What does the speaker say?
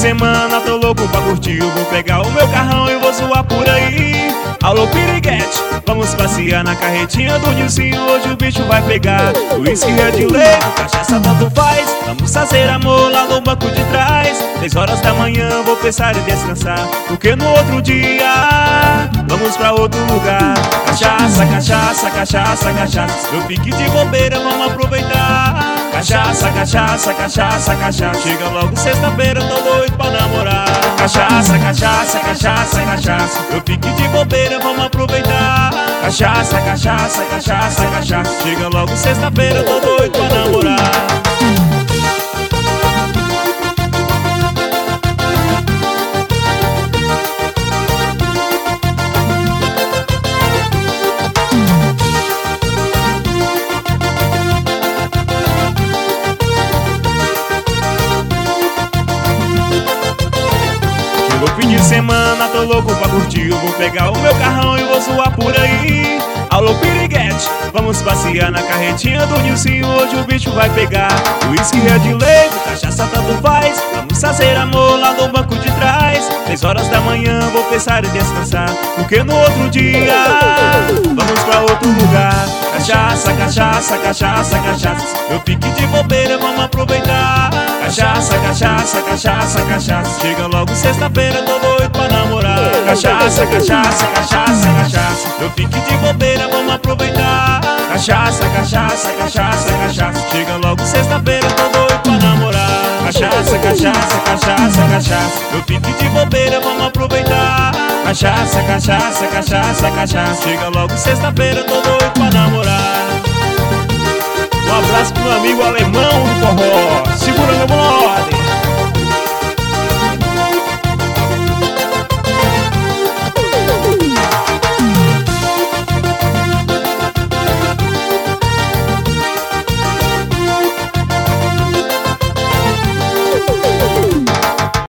semana tô louco pra curtir. Eu vou pegar o meu carrão e vou zoar por aí. Alô piriguete, vamos passear na carretinha do Nilzinho. Hoje o bicho vai pegar. Whisky é de leite, cachaça tanto faz. Vamos fazer amor lá no banco de trás. 6 horas da manhã vou pensar em descansar, porque no outro dia vamos pra outro lugar. Cachaça, cachaça, cachaça, cachaça. Eu fique de bobeira, vamos aproveitar. Cachaça, cachaça, cachaça, cachaça. Chega logo sexta-feira, tô doido pra namorar. Cachaça, cachaça, cachaça, cachaça. Eu fique de bobeira, vamos aproveitar. Cachaça, cachaça, cachaça, cachaça. Chega logo sexta-feira, tô doido pra namorar. No fim de semana tô louco pra curtir. Eu vou pegar o meu carrão e vou zoar por aí. Alô piriguete, vamos passear na carretinha do Nilzinho. Hoje o bicho vai pegar. Whisky é de leite, cachaça tanto faz. Vamos fazer amor lá no banco de trás. 6 horas da manhã vou pensar em descansar, porque no outro dia vamos pra outro lugar. Cachaça, cachaça, cachaça, cachaça. Eu fique de bobeira, vamos aproveitar. Cachaça, cachaça, cachaça, cachaça. Chega logo sexta-feira, tô doido pra namorar. Cachaça, cachaça, cachaça, cachaça. Eu fique de bobeira, vamos aproveitar. Cachaça, cachaça, cachaça, cachaça. Chega logo sexta-feira, tô doido pra namorar. Cachaça, cachaça, cachaça, cachaça. Eu fique de bobeira, vamos aproveitar. Cachaça, cachaça, cachaça, cachaça. Chega logo sexta-feira, tô doido pra namorar. Um abraço pro meu amigo alemão do forró.